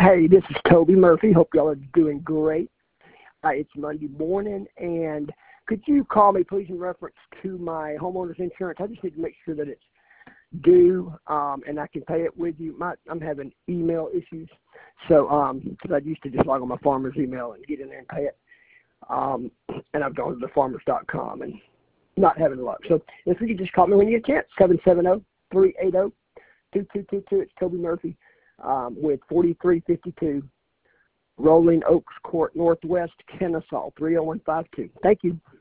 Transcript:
Hey, this is Toby Murphy. Hope y'all are doing great. It's Monday morning, and could you call me, please, in reference to my homeowner's insurance? I just need to make sure that it's due, and I can pay it with you. I'm having email issues, so because I used to just log on my farmer's email and get in there and pay it, and I've gone to thefarmers.com and not having luck. So if you could just call me when you get a chance, 770-380-2222. It's Toby Murphy. With 4352 Rolling Oaks Court Northwest, Kennesaw, 30152. Thank you.